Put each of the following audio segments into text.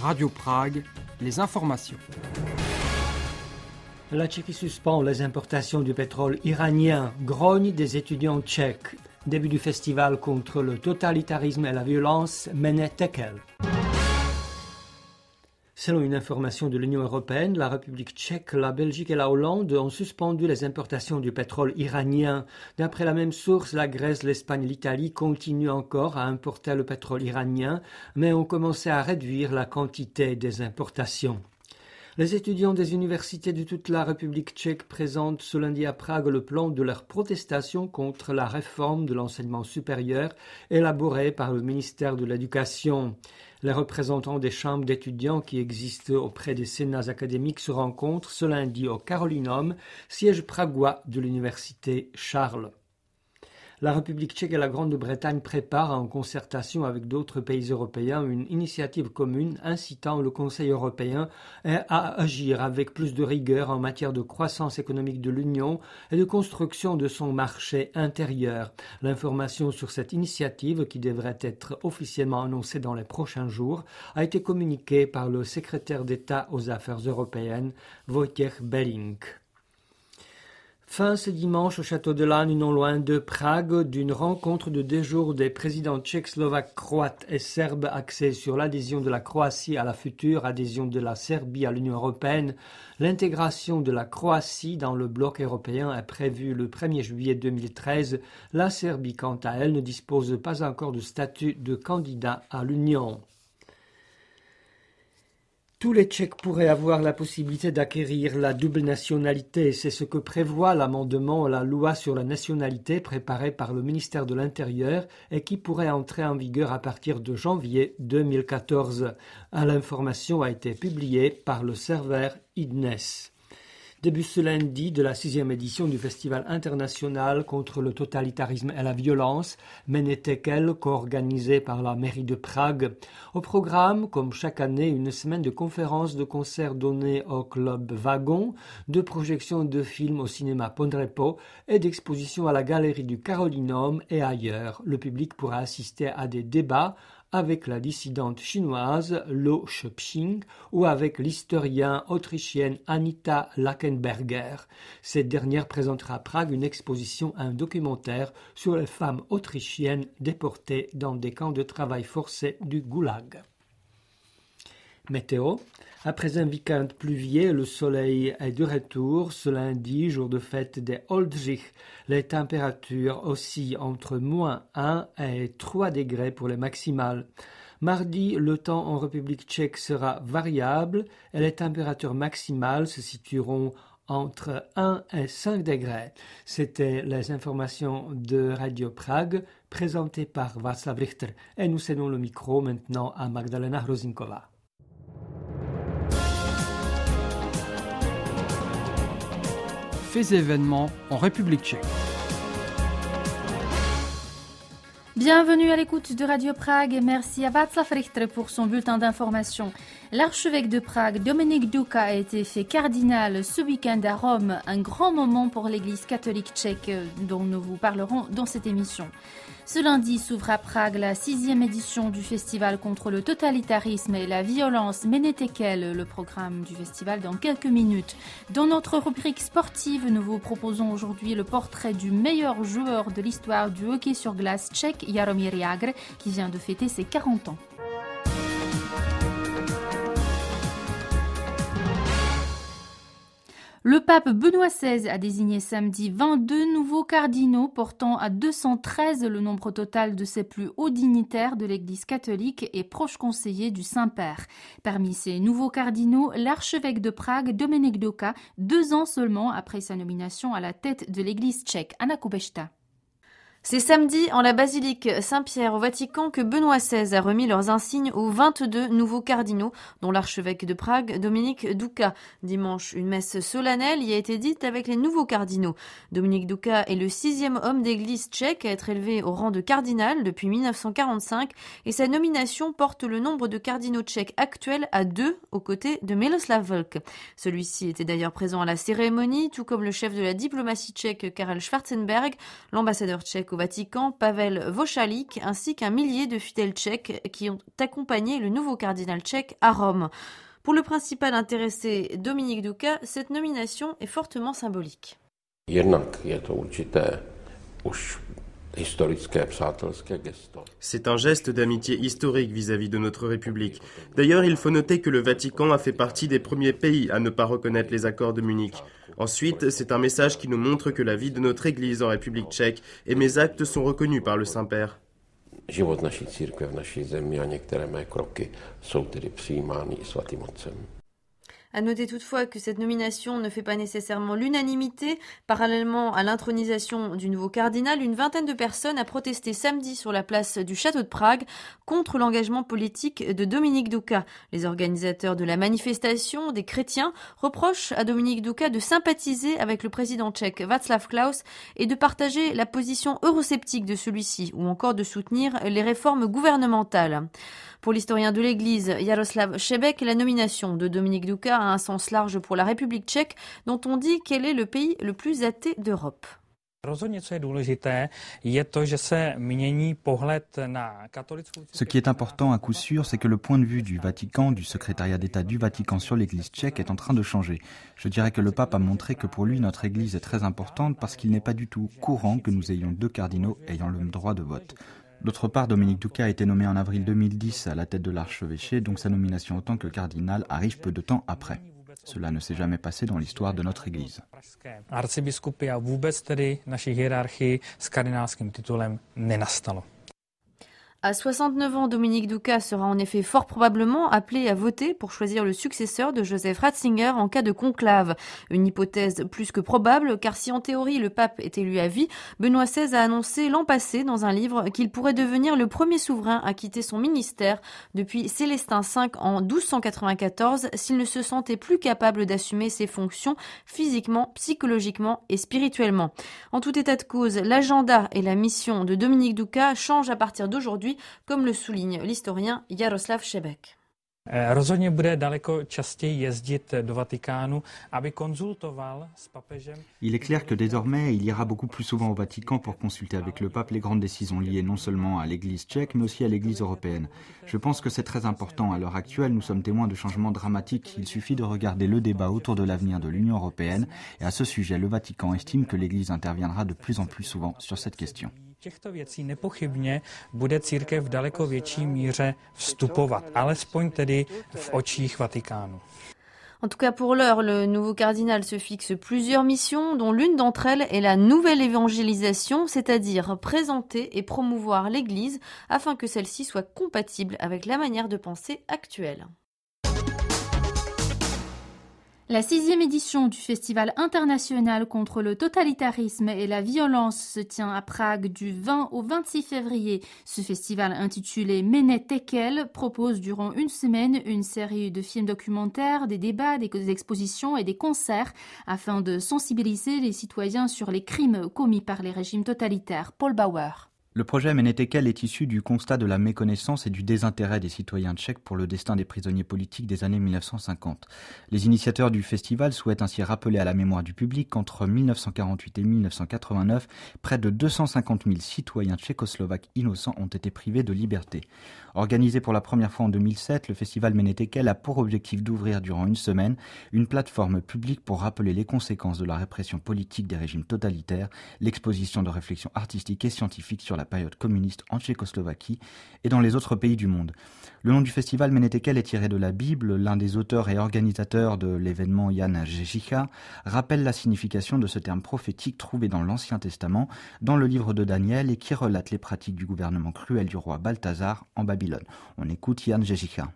Radio Prague, les informations. La Tchéquie suspend les importations du pétrole iranien, grogne des étudiants tchèques. Début du festival contre le totalitarisme et la violence, Mene Tekel. Selon une information de l'Union européenne, la République tchèque, la Belgique et la Hollande ont suspendu les importations du pétrole iranien. D'après la même source, la Grèce, l'Espagne et l'Italie continuent encore à importer le pétrole iranien, mais ont commencé à réduire la quantité des importations. Les étudiants des universités de toute la République tchèque présentent ce lundi à Prague le plan de leur protestation contre la réforme de l'enseignement supérieur élaborée par le ministère de l'Éducation. Les représentants des chambres d'étudiants qui existent auprès des sénats académiques se rencontrent ce lundi au Carolinum, siège pragois de l'université Charles. La République tchèque et la Grande-Bretagne préparent en concertation avec d'autres pays européens une initiative commune incitant le Conseil européen à agir avec plus de rigueur en matière de croissance économique de l'Union et de construction de son marché intérieur. L'information sur cette initiative, qui devrait être officiellement annoncée dans les prochains jours, a été communiquée par le secrétaire d'État aux Affaires européennes, Wojciech Belink. Fin ce dimanche au château de Lán, non loin de Prague, d'une rencontre de 2 jours des présidents tchèques, slovaques, croates et serbes axée sur l'adhésion de la Croatie à la future adhésion de la Serbie à l'Union européenne. L'intégration de la Croatie dans le bloc européen est prévue le 1er juillet 2013. La Serbie, quant à elle, ne dispose pas encore de statut de candidat à l'Union. Tous les Tchèques pourraient avoir la possibilité d'acquérir la double nationalité. C'est ce que prévoit l'amendement à la loi sur la nationalité préparé par le ministère de l'Intérieur et qui pourrait entrer en vigueur à partir de janvier 2014. L'information a été publiée par le serveur IDNES. Début ce lundi de la 6e édition du Festival international contre le totalitarisme et la violence, Mene Tekel, co-organisé par la mairie de Prague. Au programme, comme chaque année, une semaine de conférences, de concerts donnés au club Wagon, de projections de films au cinéma Pondrepo et d'expositions à la galerie du Carolinum et ailleurs. Le public pourra assister à des débats avec la dissidente chinoise Lo Shepxing ou avec l'historien autrichienne Anita Lackenberger. Cette dernière présentera à Prague une exposition à un documentaire sur les femmes autrichiennes déportées dans des camps de travail forcé du Goulag. Météo. Après un week-end pluvieux, le soleil est de retour. Ce lundi, jour de fête des Oldřich, les températures oscillent entre -1 et 3 degrés pour les maximales. Mardi, le temps en République tchèque sera variable et les températures maximales se situeront entre 1 et 5 degrés. C'était les informations de Radio Prague présentées par Václav Richter. Et nous cédons le micro maintenant à Magdalena Hrozinkova. Faits et événements en République tchèque. Bienvenue à l'écoute de Radio Prague et merci à Václav Richter pour son bulletin d'information. L'archevêque de Prague, Dominik Duka, a été fait cardinal ce week-end à Rome, un grand moment pour l'Église catholique tchèque dont nous vous parlerons dans cette émission. Ce lundi s'ouvre à Prague la 6e édition du festival contre le totalitarisme et la violence Mene Tekel, le programme du festival dans quelques minutes. Dans notre rubrique sportive, nous vous proposons aujourd'hui le portrait du meilleur joueur de l'histoire du hockey sur glace tchèque, Jaromír Jágr, qui vient de fêter ses 40 ans. Le pape Benoît XVI a désigné samedi 22 nouveaux cardinaux, portant à 213 le nombre total de ses plus hauts dignitaires de l'Église catholique et proches conseillers du Saint-Père. Parmi ces nouveaux cardinaux, l'archevêque de Prague, Dominik Duka, 2 ans seulement après sa nomination à la tête de l'Église tchèque. Anna Kubešta. C'est samedi, en la basilique Saint-Pierre au Vatican, que Benoît XVI a remis leurs insignes aux 22 nouveaux cardinaux, dont l'archevêque de Prague, Dominik Duka. Dimanche, une messe solennelle y a été dite avec les nouveaux cardinaux. Dominik Duka est le 6e homme d'église tchèque à être élevé au rang de cardinal depuis 1945 et sa nomination porte le nombre de cardinaux tchèques actuels à 2 aux côtés de Miloslav Vlk. Celui-ci était d'ailleurs présent à la cérémonie, tout comme le chef de la diplomatie tchèque Karel Schwarzenberg, l'ambassadeur tchèque tchèque au Vatican, Pavel Vošalík, ainsi qu'un millier de fidèles tchèques qui ont accompagné le nouveau cardinal tchèque à Rome. Pour le principal intéressé Dominik Duka, cette nomination est fortement symbolique. C'est un geste d'amitié historique vis-à-vis de notre République. D'ailleurs, il faut noter que le Vatican a fait partie des premiers pays à ne pas reconnaître les accords de Munich. Ensuite, c'est un message qui nous montre que la vie de notre Église en République tchèque et mes actes sont reconnus par le Saint-Père. Život naší církve v naší zemi a některé mé kroky jsou tedy přijímány i Svatým Otcem. À noter toutefois que cette nomination ne fait pas nécessairement l'unanimité. Parallèlement à l'intronisation du nouveau cardinal, une vingtaine de personnes a protesté samedi sur la place du château de Prague contre l'engagement politique de Dominik Duka. Les organisateurs de la manifestation, des chrétiens, reprochent à Dominik Duka de sympathiser avec le président tchèque Václav Klaus et de partager la position eurosceptique de celui-ci, ou encore de soutenir les réformes gouvernementales. Pour l'historien de l'Église Jaroslav Šebek, la nomination de Dominik Duka a un sens large pour la République tchèque, dont on dit qu'elle est le pays le plus athée d'Europe. Ce qui est important à coup sûr, c'est que le point de vue du Vatican, du secrétariat d'État du Vatican sur l'Église tchèque est en train de changer. Je dirais que le pape a montré que pour lui, notre Église est très importante parce qu'il n'est pas du tout courant que nous ayons 2 cardinaux ayant le droit de vote. D'autre part, Dominik Duka a été nommé en avril 2010 à la tête de l'archevêché, donc sa nomination en tant que cardinal arrive peu de temps après. Cela ne s'est jamais passé dans l'histoire de notre Église. À 69 ans, Dominik Duka sera en effet fort probablement appelé à voter pour choisir le successeur de Joseph Ratzinger en cas de conclave. Une hypothèse plus que probable, car si en théorie le pape est élu à vie, Benoît XVI a annoncé l'an passé dans un livre qu'il pourrait devenir le premier souverain à quitter son ministère depuis Célestin V en 1294 s'il ne se sentait plus capable d'assumer ses fonctions physiquement, psychologiquement et spirituellement. En tout état de cause, l'agenda et la mission de Dominik Duka changent à partir d'aujourd'hui, comme le souligne l'historien Jaroslav Šebek. Il est clair que désormais, il ira beaucoup plus souvent au Vatican pour consulter avec le pape les grandes décisions liées non seulement à l'Église tchèque, mais aussi à l'Église européenne. Je pense que c'est très important. À l'heure actuelle, nous sommes témoins de changements dramatiques. Il suffit de regarder le débat autour de l'avenir de l'Union européenne. Et à ce sujet, le Vatican estime que l'Église interviendra de plus en plus souvent sur cette question. Těchto věcí nepochybně bude církev v daleko větší míře vstupovat, alespoň tedy v očích Vatikánu. En tout cas, pour l'heure, le nouveau cardinal se fixe plusieurs missions, dont l'une d'entre elles est la nouvelle évangélisation, c'est-à-dire présenter et promouvoir l'Église afin que celle-ci soit compatible avec la manière de penser actuelle. La 6e édition du Festival international contre le totalitarisme et la violence se tient à Prague du 20 au 26 février. Ce festival intitulé Menet Tekel propose durant une semaine une série de films documentaires, des débats, des expositions et des concerts afin de sensibiliser les citoyens sur les crimes commis par les régimes totalitaires. Paul Bauer. Le projet Menet Tekel est issu du constat de la méconnaissance et du désintérêt des citoyens tchèques pour le destin des prisonniers politiques des années 1950. Les initiateurs du festival souhaitent ainsi rappeler à la mémoire du public qu'entre 1948 et 1989, près de 250 000 citoyens tchécoslovaques innocents ont été privés de liberté. Organisé pour la première fois en 2007, le festival Menet Tekel a pour objectif d'ouvrir durant une semaine une plateforme publique pour rappeler les conséquences de la répression politique des régimes totalitaires, l'exposition de réflexions artistiques et scientifiques sur la période communiste en Tchécoslovaquie et dans les autres pays du monde. Le nom du festival Menet Tekel est tiré de la Bible. L'un des auteurs et organisateurs de l'événement, Jan Ježicha, rappelle la signification de ce terme prophétique trouvé dans l'Ancien Testament, dans le livre de Daniel et qui relate les pratiques du gouvernement cruel du roi Balthazar en Babylone. On écoute Jan Ježicha.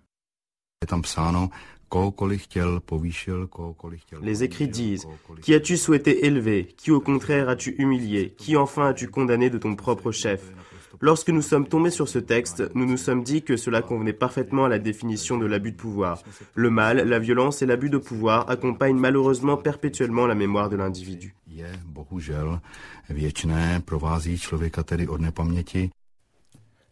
Les écrits disent « Qui as-tu souhaité élever? Qui au contraire as-tu humilié? Qui enfin as-tu condamné de ton propre chef ?» Lorsque nous sommes tombés sur ce texte, nous nous sommes dit que cela convenait parfaitement à la définition de l'abus de pouvoir. Le mal, la violence et l'abus de pouvoir accompagnent malheureusement perpétuellement la mémoire de l'individu.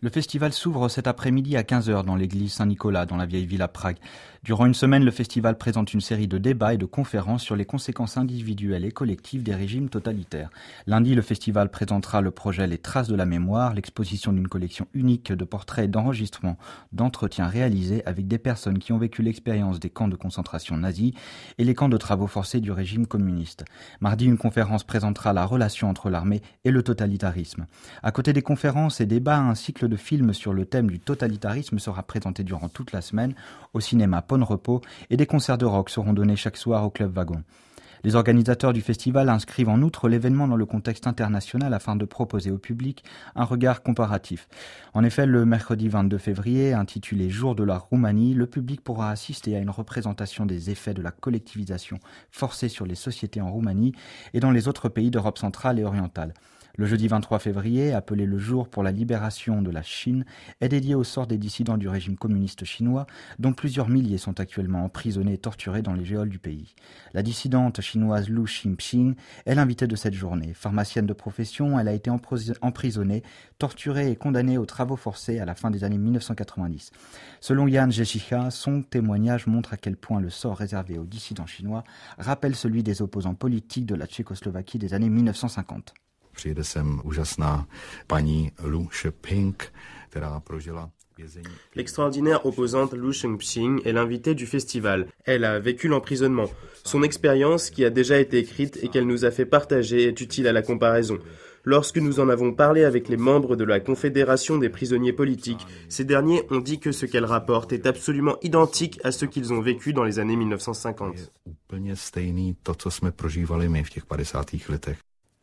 Le festival s'ouvre cet après-midi à 15h dans l'église Saint-Nicolas, dans la vieille ville à Prague. Durant une semaine, le festival présente une série de débats et de conférences sur les conséquences individuelles et collectives des régimes totalitaires. Lundi, le festival présentera le projet Les Traces de la mémoire, l'exposition d'une collection unique de portraits et d'enregistrements d'entretiens réalisés avec des personnes qui ont vécu l'expérience des camps de concentration nazis et les camps de travaux forcés du régime communiste. Mardi, une conférence présentera la relation entre l'armée et le totalitarisme. À côté des conférences et débats, un cycle de films sur le thème du totalitarisme sera présenté durant toute la semaine au cinéma Pont Repos et des concerts de rock seront donnés chaque soir au Club Wagon. Les organisateurs du festival inscrivent en outre l'événement dans le contexte international afin de proposer au public un regard comparatif. En effet, le mercredi 22 février, intitulé Jour de la Roumanie, le public pourra assister à une représentation des effets de la collectivisation forcée sur les sociétés en Roumanie et dans les autres pays d'Europe centrale et orientale. Le jeudi 23 février, appelé le jour pour la libération de la Chine, est dédié au sort des dissidents du régime communiste chinois, dont plusieurs milliers sont actuellement emprisonnés et torturés dans les geôles du pays. La dissidente chinoise Liu Xinping est l'invitée de cette journée. Pharmacienne de profession, elle a été emprisonnée, torturée et condamnée aux travaux forcés à la fin des années 1990. Selon Jan Ježicha, son témoignage montre à quel point le sort réservé aux dissidents chinois rappelle celui des opposants politiques de la Tchécoslovaquie des années 1950. Přijede sem úžasná paní Liu Xinping, která prožila vězení. L'extraordinaire opposante Liu Xinping est l'invitée du festival. Elle a vécu l'emprisonnement. Son expérience, qui a déjà été écrite et qu'elle nous a fait partager, est utile à la comparaison. Lorsque nous en avons parlé avec les membres de la Confédération des prisonniers politiques, ces derniers ont dit que ce qu'elle rapporte est absolument identique à ce qu'ils ont vécu dans les années 1950. Úplně stejný to, co jsme prožívali my v těch 50. letech.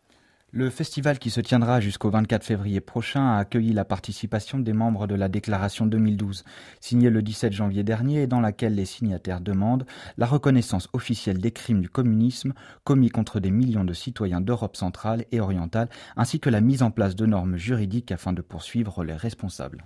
Le festival qui se tiendra jusqu'au 24 février prochain a accueilli la participation des membres de la déclaration 2012, signée le 17 janvier dernier et dans laquelle les signataires demandent la reconnaissance officielle des crimes du communisme commis contre des millions de citoyens d'Europe centrale et orientale, ainsi que la mise en place de normes juridiques afin de poursuivre les responsables.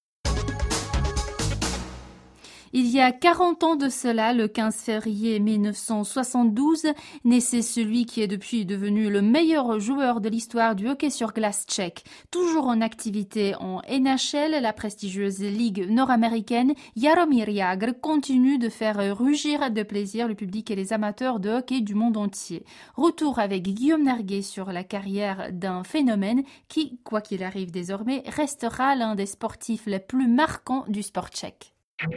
Il y a 40 ans de cela, le 15 février 1972, naissait celui qui est depuis devenu le meilleur joueur de l'histoire du hockey sur glace tchèque. Toujours en activité en NHL, la prestigieuse ligue nord-américaine, Jaromír Jágr continue de faire rugir de plaisir le public et les amateurs de hockey du monde entier. Retour avec Guillaume Narguet sur la carrière d'un phénomène qui, quoi qu'il arrive désormais, restera l'un des sportifs les plus marquants du sport tchèque.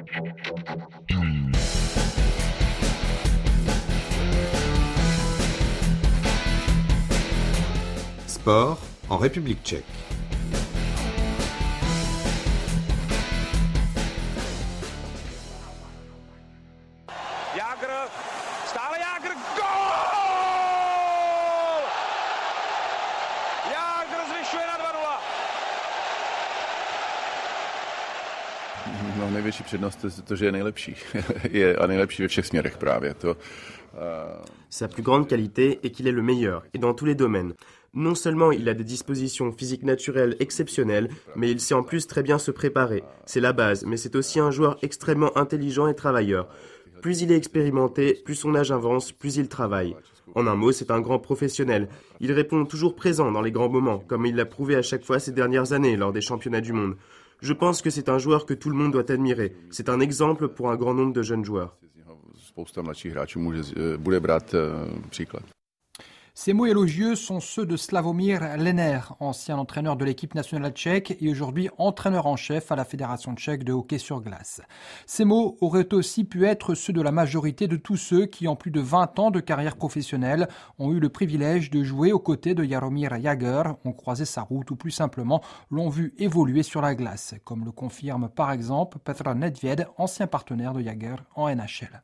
Sport en République tchèque. Jágr, stále Jágr, gól! Jágr zvyšuje na 2-0. No, největší přednost je to, že je nejlepší. A nejlepší ve všech směrech právě. Sa plus grande qualité est qu'il est le meilleur, et dans tous les domaines. Non seulement il a des dispositions physiques naturelles exceptionnelles, mais il sait en plus très bien se préparer. C'est la base, mais c'est aussi un joueur extrêmement intelligent et travailleur. Plus il est expérimenté, plus son âge avance, plus il travaille. En un mot, c'est un grand professionnel. Il répond toujours présent dans les grands moments, comme il l'a prouvé à chaque fois ces dernières années lors des championnats du monde. Je pense que c'est un joueur que tout le monde doit admirer. C'est un exemple pour un grand nombre de jeunes joueurs. Ces mots élogieux sont ceux de Slavomír Lener, ancien entraîneur de l'équipe nationale tchèque et aujourd'hui entraîneur en chef à la Fédération tchèque de hockey sur glace. Ces mots auraient aussi pu être ceux de la majorité de tous ceux qui, en plus de 20 ans de carrière professionnelle, ont eu le privilège de jouer aux côtés de Jaromír Jágr, ont croisé sa route ou plus simplement l'ont vu évoluer sur la glace, comme le confirme par exemple Petr Nedvěd, ancien partenaire de Jágr en NHL.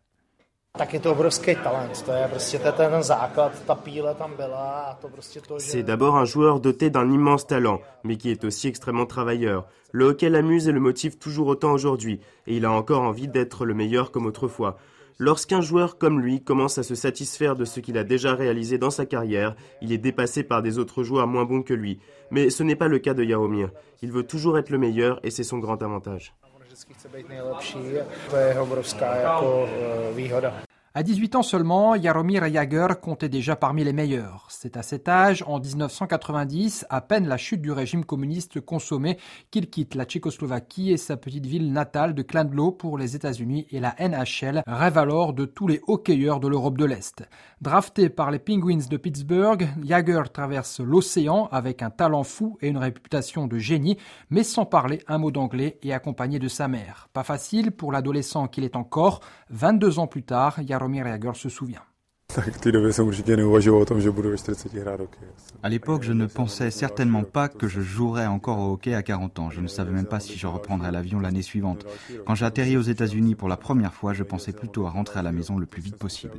C'est d'abord un joueur doté d'un immense talent, mais qui est aussi extrêmement travailleur. Le hockey l'amuse et le motive toujours autant aujourd'hui, et il a encore envie d'être le meilleur comme autrefois. Lorsqu'un joueur comme lui commence à se satisfaire de ce qu'il a déjà réalisé dans sa carrière, il est dépassé par des autres joueurs moins bons que lui. Mais ce n'est pas le cas de Jaromír. Il veut toujours être le meilleur et c'est son grand avantage. À 18 ans seulement, Jaromír Jágr comptait déjà parmi les meilleurs. C'est à cet âge, en 1990, à peine la chute du régime communiste consommée, qu'il quitte la Tchécoslovaquie et sa petite ville natale de Kladno pour les États-Unis et la NHL, rêve alors de tous les hockeyeurs de l'Europe de l'Est. Drafté par les Penguins de Pittsburgh, Jágr traverse l'océan avec un talent fou et une réputation de génie, mais sans parler un mot d'anglais et accompagné de sa mère. Pas facile pour l'adolescent qu'il est encore. 22 ans plus tard, Jaromír Jágr se souvient. À l'époque, je ne pensais certainement pas que je jouerais encore au hockey à 40 ans. Je ne savais même pas si je reprendrais l'avion l'année suivante. Quand j'ai atterri aux États-Unis pour la première fois, je pensais plutôt à rentrer à la maison le plus vite possible.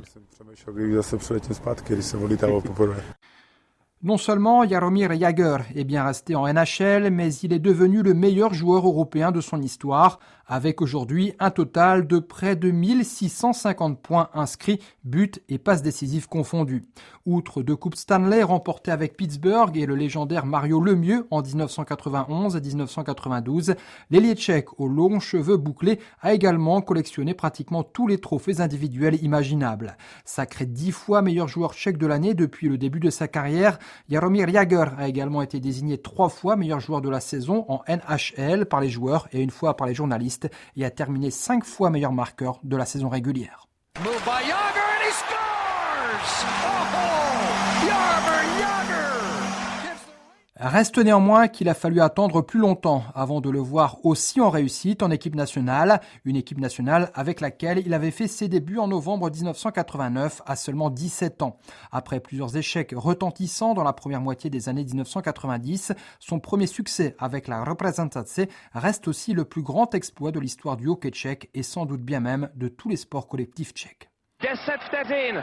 Non seulement Jaromír Jágr est bien resté en NHL, mais il est devenu le meilleur joueur européen de son histoire, avec aujourd'hui un total de près de 1650 points inscrits, buts et passes décisives confondus. Outre 2 coupes Stanley remportées avec Pittsburgh et le légendaire Mario Lemieux en 1991 et 1992, l'ailier tchèque aux longs cheveux bouclés a également collectionné pratiquement tous les trophées individuels imaginables. Sacré 10 fois meilleur joueur tchèque de l'année depuis le début de sa carrière, Jaromír Jágr a également été désigné 3 fois meilleur joueur de la saison en NHL par les joueurs et 1 fois par les journalistes et a terminé 5 fois meilleur marqueur de la saison régulière. Reste néanmoins qu'il a fallu attendre plus longtemps avant de le voir aussi en réussite en équipe nationale, une équipe nationale avec laquelle il avait fait ses débuts en novembre 1989 à seulement 17 ans. Après plusieurs échecs retentissants dans la première moitié des années 1990, son premier succès avec la Reprezentace reste aussi le plus grand exploit de l'histoire du hockey tchèque et sans doute bien même de tous les sports collectifs tchèques. 10 vteřin.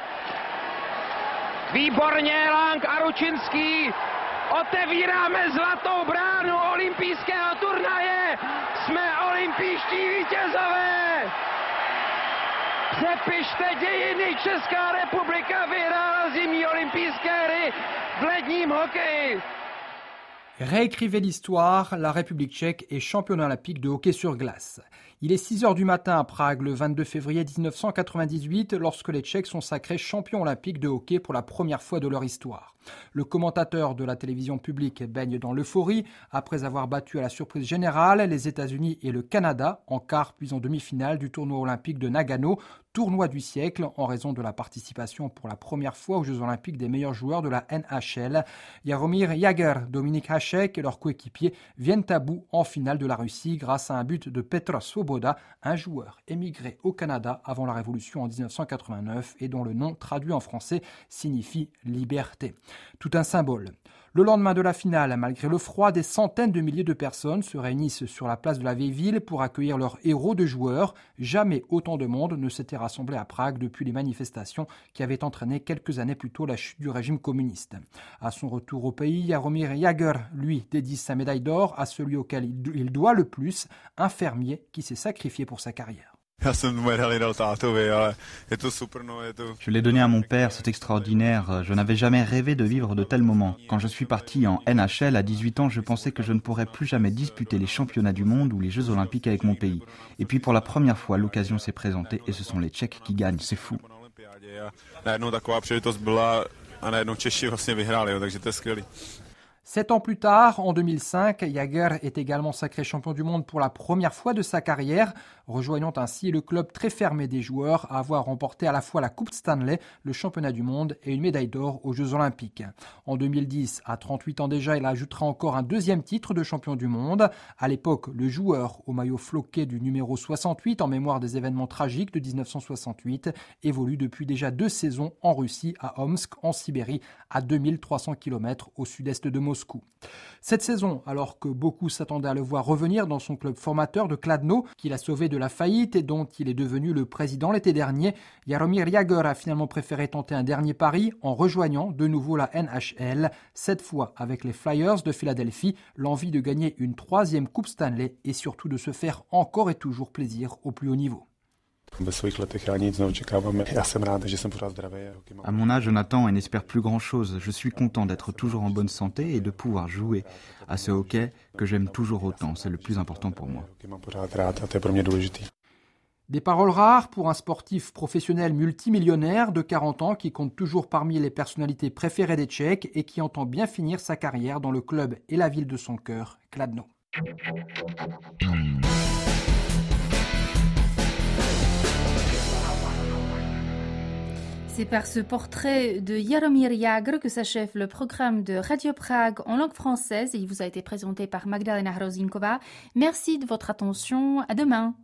Výborně Lang a Ručinský. Otevíráme zlatou bránu olympijského turnaje. Jsme olympijští vítězové. Přepište dějiny. Česká republika vyhrála zimní olympijské hry v ledním hokeji. Réécrivez l'histoire, la République tchèque est championne olympique de hockey sur glace. Il est 6h du matin à Prague le 22 février 1998 lorsque les Tchèques sont sacrés champions olympiques de hockey pour la première fois de leur histoire. Le commentateur de la télévision publique baigne dans l'euphorie après avoir battu à la surprise générale les États-Unis et le Canada en quart puis en demi-finale du tournoi olympique de Nagano, tournoi du siècle en raison de la participation pour la première fois aux Jeux olympiques des meilleurs joueurs de la NHL. Jaromír Jágr, Dominik Hasek et leurs coéquipiers viennent à bout en finale de la Russie grâce à un but de Petr Svoboda, un joueur émigré au Canada avant la Révolution en 1989 et dont le nom traduit en français signifie liberté. Tout un symbole. Le lendemain de la finale, malgré le froid, des centaines de milliers de personnes se réunissent sur la place de la vieille ville pour accueillir leurs héros de joueurs. Jamais autant de monde ne s'était rassemblé à Prague depuis les manifestations qui avaient entraîné quelques années plus tôt la chute du régime communiste. À son retour au pays, Jaromír Jágr, lui, dédie sa médaille d'or à celui auquel il doit le plus, un fermier qui s'est sacrifié pour sa carrière. Je l'ai donné à mon père, c'est extraordinaire. Je n'avais jamais rêvé de vivre de tels moments. Quand je suis parti en NHL à 18 ans, je pensais que je ne pourrais plus jamais disputer les championnats du monde ou les Jeux olympiques avec mon pays. Et puis pour la première fois, l'occasion s'est présentée et ce sont les Tchèques qui gagnent, c'est fou. 7 ans plus tard, en 2005, Jágr est également sacré champion du monde pour la première fois de sa carrière, rejoignant ainsi le club très fermé des joueurs à avoir remporté à la fois la Coupe Stanley, le championnat du monde et une médaille d'or aux Jeux Olympiques. En 2010, à 38 ans déjà, il ajoutera encore un deuxième titre de champion du monde. À l'époque, le joueur au maillot floqué du numéro 68 en mémoire des événements tragiques de 1968 évolue depuis déjà 2 saisons en Russie, à Omsk, en Sibérie, à 2300 km au sud-est de Moscou. Cette saison, alors que beaucoup s'attendaient à le voir revenir dans son club formateur de Kladno, qu'il a sauvé de la faillite et dont il est devenu le président l'été dernier, Jaromír Jágr a finalement préféré tenter un dernier pari en rejoignant de nouveau la NHL, cette fois avec les Flyers de Philadelphie, l'envie de gagner une 3e Coupe Stanley et surtout de se faire encore et toujours plaisir au plus haut niveau. À mon âge, je n'attends et n'espère plus grand-chose. Je suis content d'être toujours en bonne santé et de pouvoir jouer à ce hockey que j'aime toujours autant. C'est le plus important pour moi. Des paroles rares pour un sportif professionnel multimillionnaire de 40 ans qui compte toujours parmi les personnalités préférées des Tchèques et qui entend bien finir sa carrière dans le club et la ville de son cœur, Kladno. C'est par ce portrait de Jaromír Jágr que s'achève le programme de Radio Prague en langue française. Il vous a été présenté par Magdalena Hrozinkova. Merci de votre attention. À demain.